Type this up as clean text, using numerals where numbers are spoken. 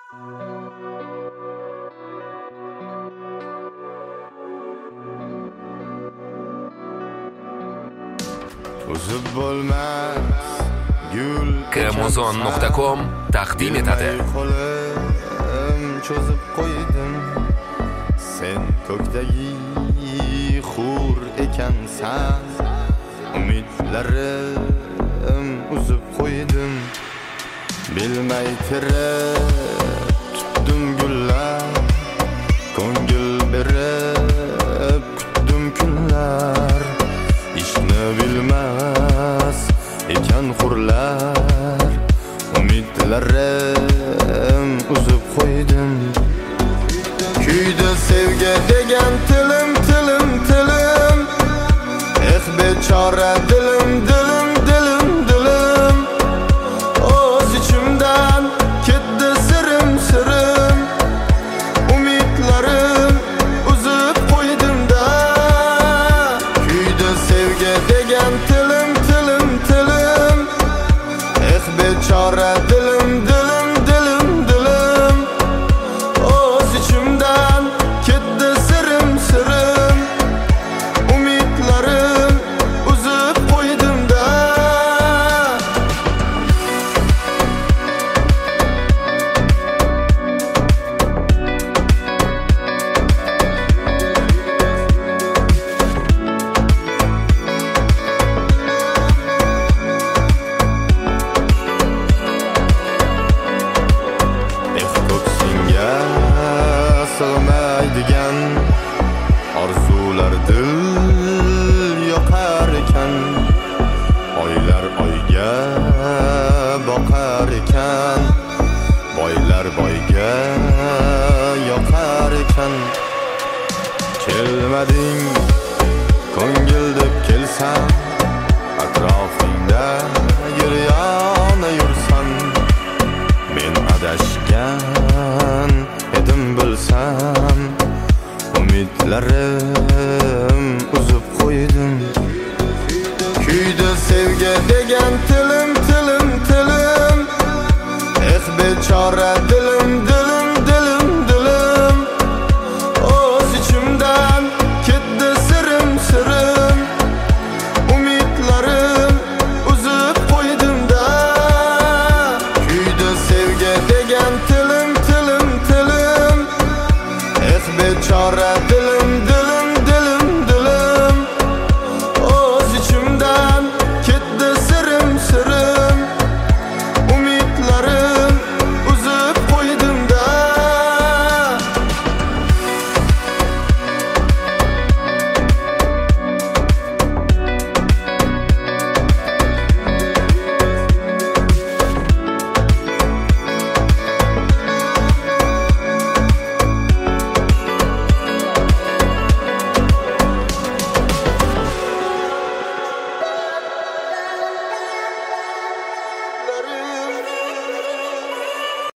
Uzib bo'lmas gul Kamozon.com taqdim etadi. Qo'lim cho'zib qo'ydim. Sen ko'kdagi xur ekansan. Umidlarim uzib qo'ydim. Bilmay tutdim gullar. Ko'ngil berib kutdim kunlar. İşni bilmez ekan xurlar. Umidlarim uzib qo'ydim. Kuyda sevgi degan tilim. Bechora dilim. O'z ichimdan ketdi sirim. Umidlarim uzib qo'ydim-da. Kuyda sevgi degan tilim. Bechora dilim. O'z ichimdan ketdi sirim. Umidlarim uzib qo'ydim-da. Ko'ksinga sig'maydigan orzular dil yoqar ekan. Oylar oyga boqar ekan. Boylar boyga yoqar ekan. Kelmading ko'ngil deb kelsam, atrofingda yuriyona yursan. Men adashgan edim bilsam. Umidlarim uzib qo'ydim. Kuyda sevgi degan tilim. Bechora dilim. O'z ichimdan ketdi sirim. Umidlarim uzib qo'ydim-da. Kuyda sevgi degan tilim. Bechora